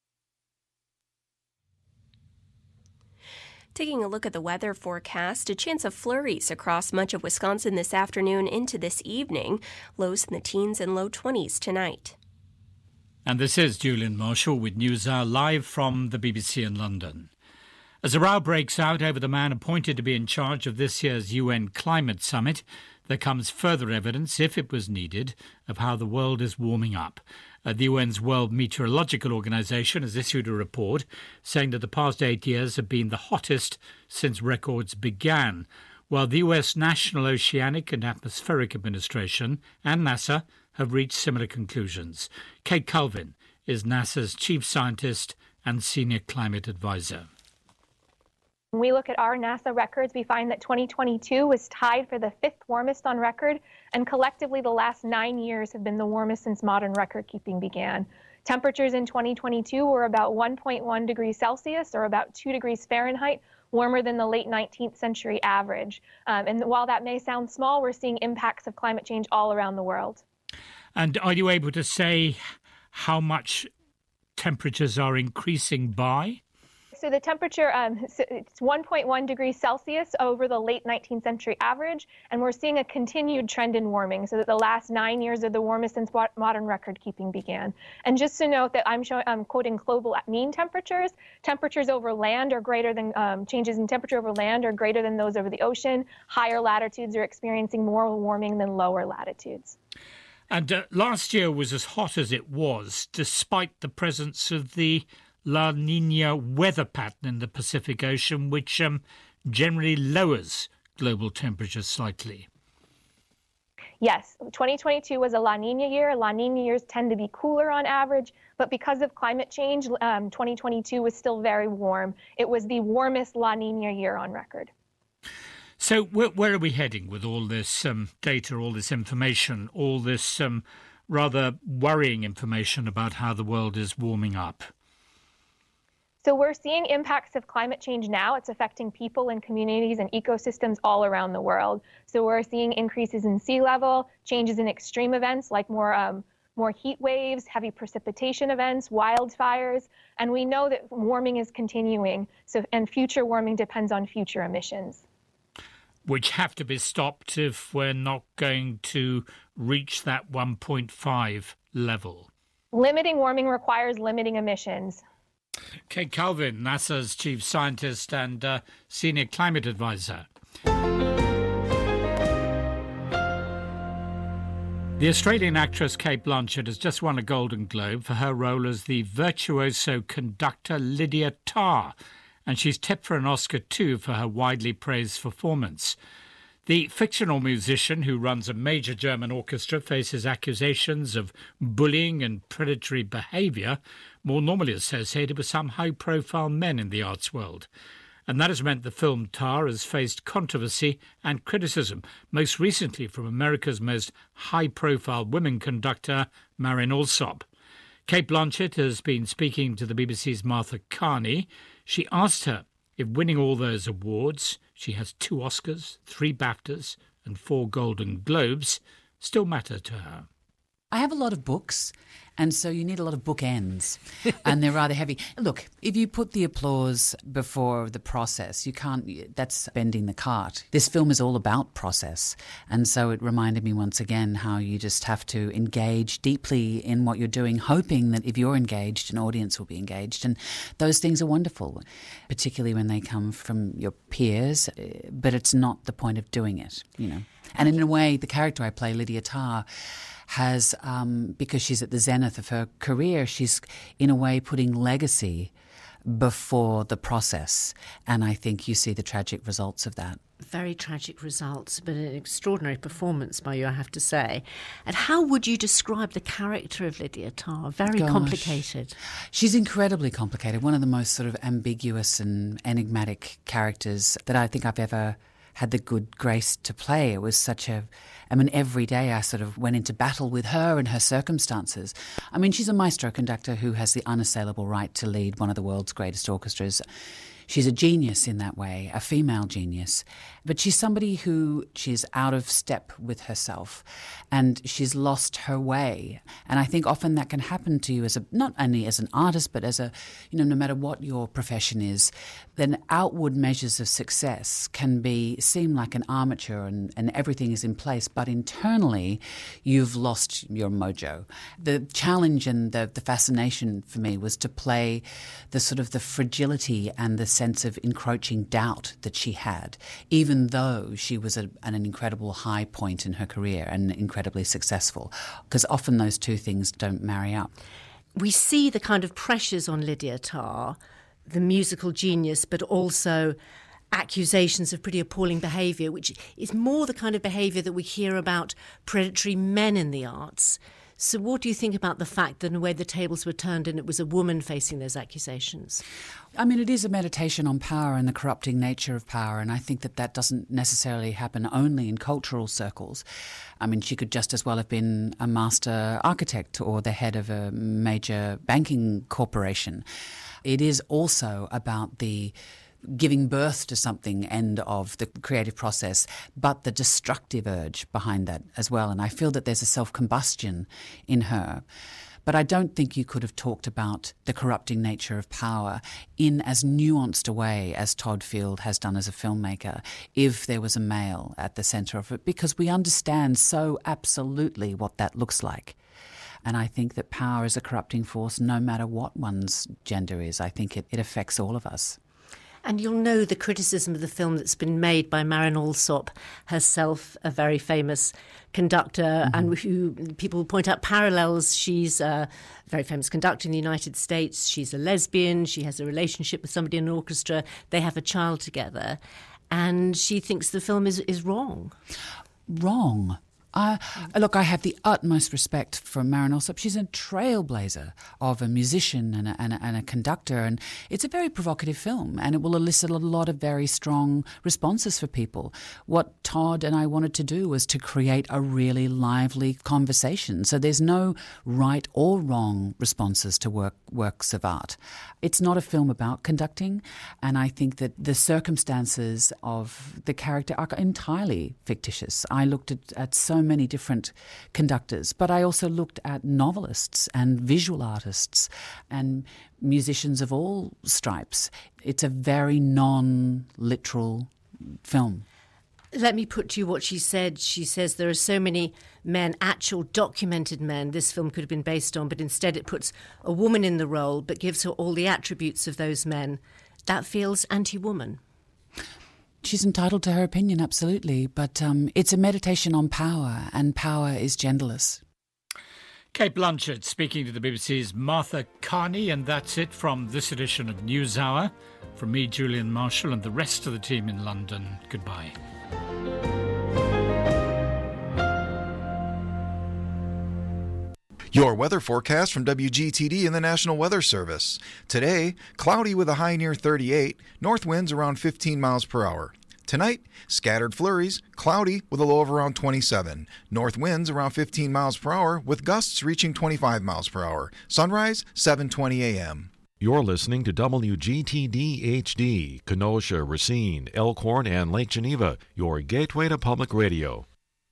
Taking a look at the weather forecast, a chance of flurries across much of Wisconsin this afternoon into this evening. Lows in the teens and low 20s tonight. And this is Julian Marshall with NewsHour live from the BBC in London. As a row breaks out over the man appointed to be in charge of this year's UN Climate Summit, there comes further evidence, if it was needed, of how the world is warming up. The UN's World Meteorological Organization has issued a report saying that the past 8 years have been the hottest since records began, while the US National Oceanic and Atmospheric Administration and NASA have reached similar conclusions. Kate Colvin is NASA's chief scientist and senior climate advisor. When we look at our NASA records, we find that 2022 was tied for the 5th warmest on record, and collectively the last 9 years have been the warmest since modern record keeping began. Temperatures in 2022 were about 1.1 degrees Celsius, or about 2 degrees Fahrenheit, warmer than the late 19th century average. And while that may sound small, we're seeing impacts of climate change all around the world. And are you able to say how much temperatures are increasing by? So the temperature, it's 1.1 degrees Celsius over the late 19th century average, and we're seeing a continued trend in warming, so that the last 9 years are the warmest since modern record keeping began. And just to note that I'm quoting global mean temperatures. Temperatures over land are greater than, changes in temperature over land are greater than those over the ocean. Higher latitudes are experiencing more warming than lower latitudes. And last year was as hot as it was, despite the presence of the La Nina weather pattern in the Pacific Ocean, which generally lowers global temperatures slightly. Yes, 2022 was a La Nina year. La Nina years tend to be cooler on average, but because of climate change, 2022 was still very warm. It was the warmest La Nina year on record. So where are we heading with all this data, all this information, all this rather worrying information about how the world is warming up? So we're seeing impacts of climate change now. It's affecting people and communities and ecosystems all around the world. So we're seeing increases in sea level, changes in extreme events like more heat waves, heavy precipitation events, wildfires, and we know that warming is continuing. And future warming depends on future emissions, which have to be stopped if we're not going to reach that 1.5 level. Limiting warming requires limiting emissions. Kate Calvin, NASA's chief scientist and senior climate advisor. The Australian actress Cate Blanchett has just won a Golden Globe for her role as the virtuoso conductor Lydia Tarr, and she's tipped for an Oscar too for her widely praised performance. The fictional musician who runs a major German orchestra faces accusations of bullying and predatory behaviour, more normally associated with some high-profile men in the arts world. And that has meant the film Tar has faced controversy and criticism, most recently from America's most high-profile women conductor, Marin Alsop. Cate Blanchett has been speaking to the BBC's Martha Kearney. She asked her if winning all those awards, she has 2 Oscars, 3 BAFTAs and 4 Golden Globes, still matter to her. I have a lot of books, and so you need a lot of bookends, and they're rather heavy. Look, if you put the applause before the process, you can't, that's bending the cart. This film is all about process, and so it reminded me once again how you just have to engage deeply in what you're doing, hoping that if you're engaged, an audience will be engaged, and those things are wonderful, particularly when they come from your peers, but it's not the point of doing it, you know. And in a way, the character I play, Lydia Tarr, has, because she's at the zenith of her career, she's in a way putting legacy before the process. And I think you see the tragic results of that. Very tragic results, but an extraordinary performance by you, I have to say. And how would you describe the character of Lydia Tarr? Very complicated. She's incredibly complicated. One of the most sort of ambiguous and enigmatic characters that I think I've ever had the good grace to play. It was such a... I mean, every day I sort of went into battle with her and her circumstances. I mean, she's a maestro conductor who has the unassailable right to lead one of the world's greatest orchestras. She's a genius in that way, a female genius. But she's somebody who she's out of step with herself and she's lost her way. And I think often that can happen to you as a, not only as an artist, but as a, you know, no matter what your profession is, then outward measures of success can seem like an armature and everything is in place, but internally you've lost your mojo. The challenge and the fascination for me was to play the sort of the fragility and the sense of encroaching doubt that she had, even though she was at an incredible high point in her career and incredibly successful, because often those two things don't marry up. We see the kind of pressures on Lydia Tarr, the musical genius, but also accusations of pretty appalling behaviour, which is more the kind of behaviour that we hear about predatory men in the arts. So what do you think about the fact that in a way the tables were turned and it was a woman facing those accusations? I mean, it is a meditation on power and the corrupting nature of power, and I think that doesn't necessarily happen only in cultural circles. I mean, she could just as well have been a master architect or the head of a major banking corporation. It is also about the giving birth to something end of the creative process, but the destructive urge behind that as well. And I feel that there's a self-combustion in her. But I don't think you could have talked about the corrupting nature of power in as nuanced a way as Todd Field has done as a filmmaker if there was a male at the centre of it, because we understand so absolutely what that looks like. And I think that power is a corrupting force no matter what one's gender is. I think it affects all of us. And you'll know the criticism of the film that's been made by Marin Alsop herself, a very famous conductor, and who people point out parallels. She's a very famous conductor in the United States. She's a lesbian. She has a relationship with somebody in an orchestra. They have a child together. and she thinks the film is wrong. Wrong. Look, I have the utmost respect for Marin Alsop. She's a trailblazer of a musician and a conductor, and it's a very provocative film, and it will elicit a lot of very strong responses for people. What Todd and I wanted to do was to create a really lively conversation, so there's no right or wrong responses to works of art. It's not a film about conducting, and I think that the circumstances of the character are entirely fictitious. I looked at so many different conductors, but I also looked at novelists and visual artists and musicians of all stripes. It's a very non-literal film. Let me put to you what she said. She says there are so many men, actual documented men, this film could have been based on, but instead it puts a woman in the role but gives her all the attributes of those men. That feels anti-woman. She's entitled to her opinion, absolutely, but it's a meditation on power, and power is genderless. Kate Blanchett speaking to the BBC's Martha Carney, and that's it from this edition of NewsHour. From me, Julian Marshall, and the rest of the team in London, goodbye. Your weather forecast from WGTD and the National Weather Service. Today, cloudy with a high near 38, north winds around 15 miles per hour. Tonight, scattered flurries, cloudy with a low of around 27. North winds around 15 miles per hour with gusts reaching 25 miles per hour. Sunrise, 7:20 a.m. You're listening to WGTD HD, Kenosha, Racine, Elkhorn, and Lake Geneva, your gateway to public radio.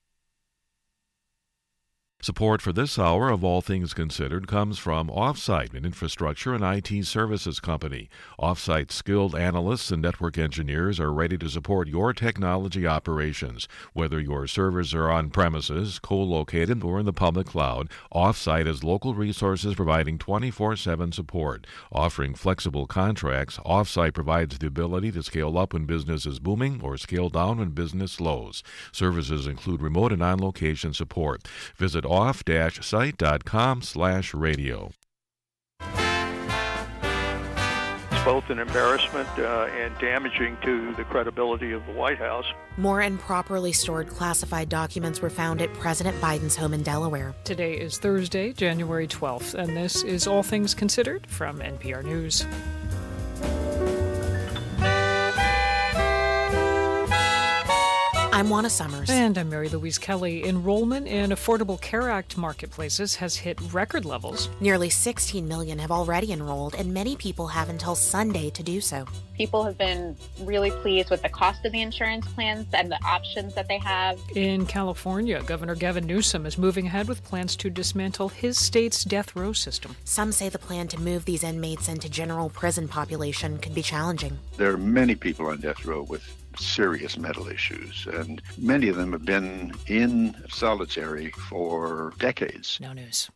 Support for this hour of All Things Considered comes from Offsite, an infrastructure and IT services company. Offsite's skilled analysts and network engineers are ready to support your technology operations. Whether your servers are on premises, co-located, or in the public cloud, Offsite has local resources providing 24/7 support. Offering flexible contracts, Offsite provides the ability to scale up when business is booming or scale down when business slows. Services include remote and on-location support. Visit off-site.com/radio. It's both an embarrassment and damaging to the credibility of the White House. More improperly stored classified documents were found at President Biden's home in Delaware. Today is Thursday, January 12th, and this is All Things Considered from NPR News. I'm Juana Summers. And I'm Mary Louise Kelly. Enrollment in Affordable Care Act marketplaces has hit record levels. Nearly 16 million have already enrolled, and many people have until Sunday to do so. People have been really pleased with the cost of the insurance plans and the options that they have. In California, Governor Gavin Newsom is moving ahead with plans to dismantle his state's death row system. Some say the plan to move these inmates into general prison population could be challenging. There are many people on death row with serious mental issues, and many of them have been in solitary for decades. No news.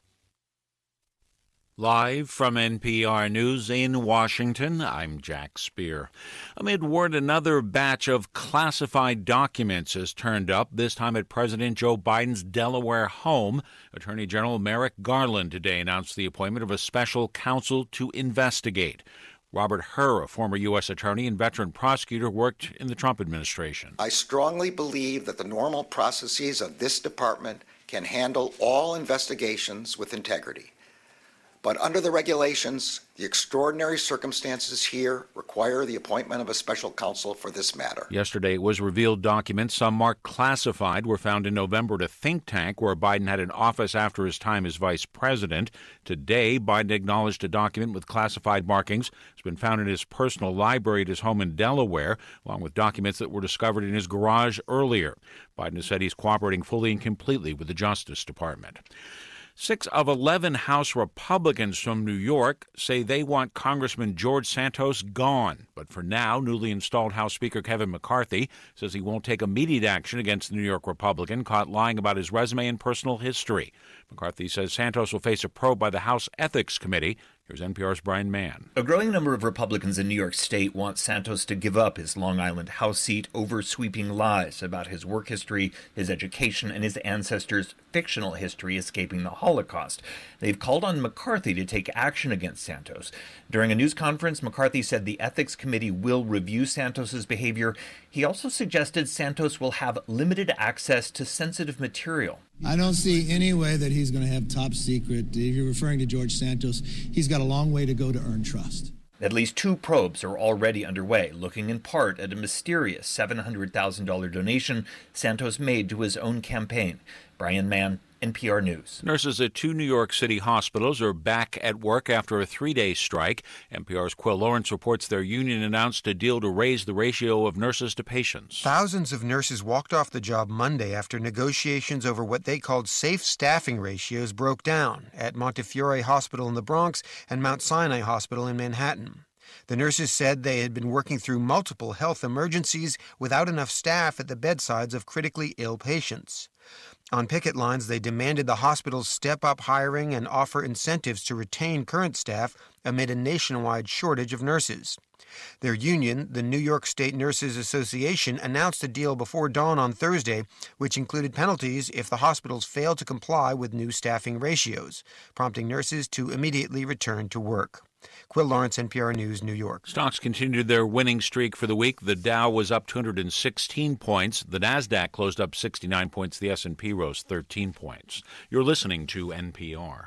Live from NPR News in Washington, I'm Jack Speer. Amid word another batch of classified documents has turned up, this time at President Joe Biden's Delaware home. Attorney General Merrick Garland today announced the appointment of a special counsel to investigate. Robert Hur, a former U.S. attorney and veteran prosecutor, worked in the Trump administration. I strongly believe that the normal processes of this department can handle all investigations with integrity. But under the regulations, the extraordinary circumstances here require the appointment of a special counsel for this matter. Yesterday, it was revealed documents, some marked classified, were found in November at a think tank where Biden had an office after his time as vice president. Today, Biden acknowledged a document with classified markings has been found in his personal library at his home in Delaware, along with documents that were discovered in his garage earlier. Biden has said he's cooperating fully and completely with the Justice Department. 6 of 11 House Republicans from New York say they want Congressman George Santos gone. But for now, newly installed House Speaker Kevin McCarthy says he won't take immediate action against the New York Republican caught lying about his resume and personal history. McCarthy says Santos will face a probe by the House Ethics Committee Here's NPR's Brian Mann. A growing number of Republicans in New York State want Santos to give up his Long Island House seat over sweeping lies about his work history, his education, and his ancestors' fictional history escaping the Holocaust. They've called on McCarthy to take action against Santos. During a news conference, McCarthy said the Ethics Committee will review Santos's behavior. He also suggested Santos will have limited access to sensitive material. I don't see any way that he's going to have top secret. If you're referring to George Santos, he's got a long way to go to earn trust. At least 2 probes are already underway, looking in part at a mysterious $700,000 donation Santos made to his own campaign. Brian Mann, NPR News. Nurses at 2 New York City hospitals are back at work after a 3-day strike. NPR's Quill Lawrence reports their union announced a deal to raise the ratio of nurses to patients. Thousands of nurses walked off the job Monday after negotiations over what they called safe staffing ratios broke down at Montefiore Hospital in the Bronx and Mount Sinai Hospital in Manhattan. The nurses said they had been working through multiple health emergencies without enough staff at the bedsides of critically ill patients. On picket lines, they demanded the hospitals step up hiring and offer incentives to retain current staff amid a nationwide shortage of nurses. Their union, the New York State Nurses Association, announced a deal before dawn on Thursday, which included penalties if the hospitals failed to comply with new staffing ratios, prompting nurses to immediately return to work. Quill Lawrence, NPR News, New York. Stocks continued their winning streak for the week. The Dow was up 216 points. The Nasdaq closed up 69 points. The S&P rose 13 points. You're listening to NPR.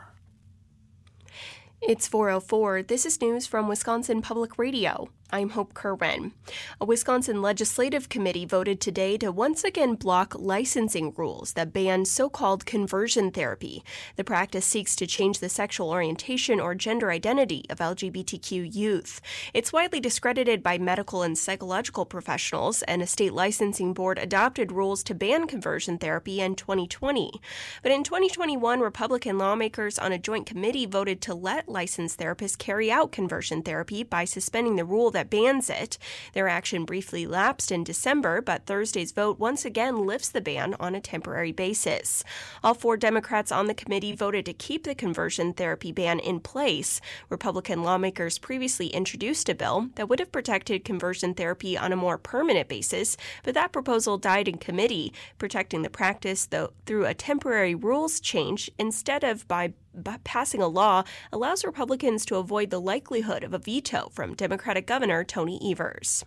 It's 4:04. This is news from Wisconsin Public Radio. I'm Hope Kerwin. A Wisconsin legislative committee voted today to once again block licensing rules that ban so-called conversion therapy. The practice seeks to change the sexual orientation or gender identity of LGBTQ youth. It's widely discredited by medical and psychological professionals, and a state licensing board adopted rules to ban conversion therapy in 2020. But in 2021, Republican lawmakers on a joint committee voted to let licensed therapists carry out conversion therapy by suspending the rule that bans it. Their action briefly lapsed in December, but Thursday's vote once again lifts the ban on a temporary basis. All 4 Democrats on the committee voted to keep the conversion therapy ban in place. Republican lawmakers previously introduced a bill that would have protected conversion therapy on a more permanent basis, but that proposal died in committee, protecting the practice though through a temporary rules change instead of by passing a law allows Republicans to avoid the likelihood of a veto from Democratic Governor Tony Evers.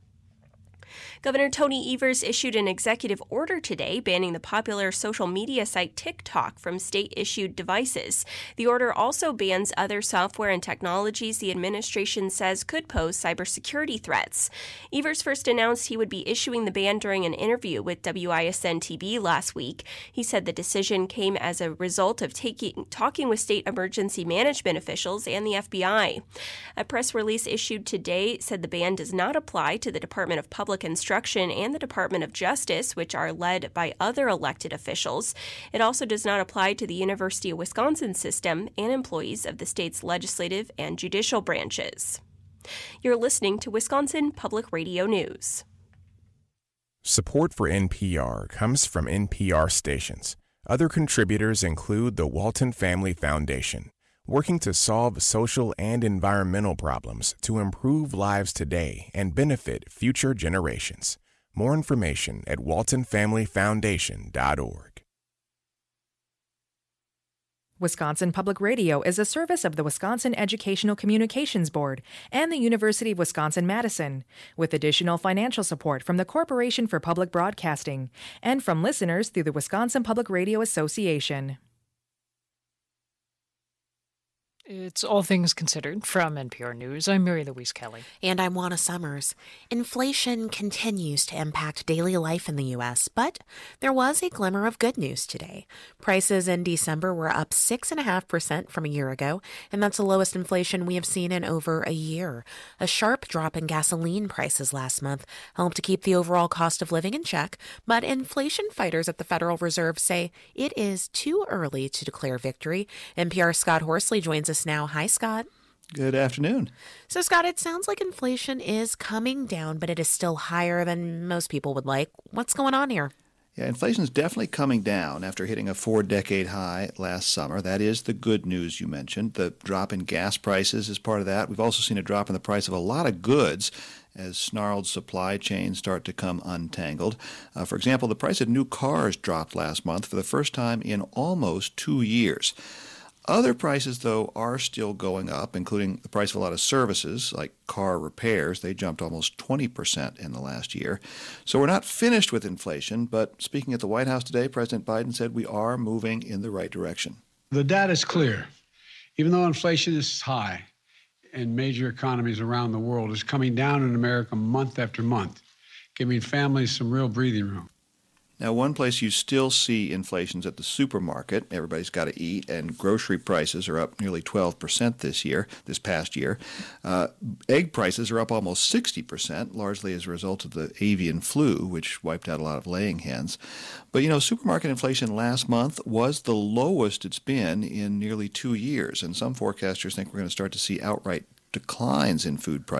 Governor Tony Evers issued an executive order today banning the popular social media site TikTok from state-issued devices. The order also bans other software and technologies the administration says could pose cybersecurity threats. Evers first announced he would be issuing the ban during an interview with WISN-TV last week. He said the decision came as a result of talking with state emergency management officials and the FBI. A press release issued today said the ban does not apply to the Department of Public Instruction and the Department of Justice, which are led by other elected officials. It also does not apply to the University of Wisconsin system and employees of the state's legislative and judicial branches. You're listening to Wisconsin Public Radio News. Support for NPR comes from NPR stations. Other contributors include the Walton Family Foundation, working to solve social and environmental problems to improve lives today and benefit future generations. More information at waltonfamilyfoundation.org. Wisconsin Public Radio is a service of the Wisconsin Educational Communications Board and the University of Wisconsin-Madison, with additional financial support from the Corporation for Public Broadcasting and from listeners through the Wisconsin Public Radio Association. It's All Things Considered from NPR News. I'm Mary Louise Kelly. And I'm Juana Summers. Inflation continues to impact daily life in the U.S., but there was a glimmer of good news today. Prices in December were up 6.5% from a year ago, and that's the lowest inflation we have seen in over a year. A sharp drop in gasoline prices last month helped to keep the overall cost of living in check, but inflation fighters at the Federal Reserve say it is too early to declare victory. NPR's Scott Horsley joins us now. Hi, Scott. Good afternoon. So, Scott, it sounds like inflation is coming down, but it is still higher than most people would like. What's going on here? Yeah, inflation is definitely coming down after hitting a 4-decade high last summer. That is the good news you mentioned. The drop in gas prices is part of that. We've also seen a drop in the price of a lot of goods as snarled supply chains start to come untangled. For example, the price of new cars dropped last month for the first time in almost 2 years. Other prices, though, are still going up, including the price of a lot of services, like car repairs. They jumped almost 20% in the last year. So we're not finished with inflation, but speaking at the White House today, President Biden said we are moving in the right direction. The data is clear. Even though inflation is high in major economies around the world, it's coming down in America month after month, giving families some real breathing room. Now, one place you still see inflation's at the supermarket. Everybody's got to eat, and grocery prices are up nearly 12% this past year. Egg prices are up almost 60%, largely as a result of the avian flu, which wiped out a lot of laying hens. But, supermarket inflation last month was the lowest it's been in nearly 2 years, and some forecasters think we're going to start to see outright declines in food prices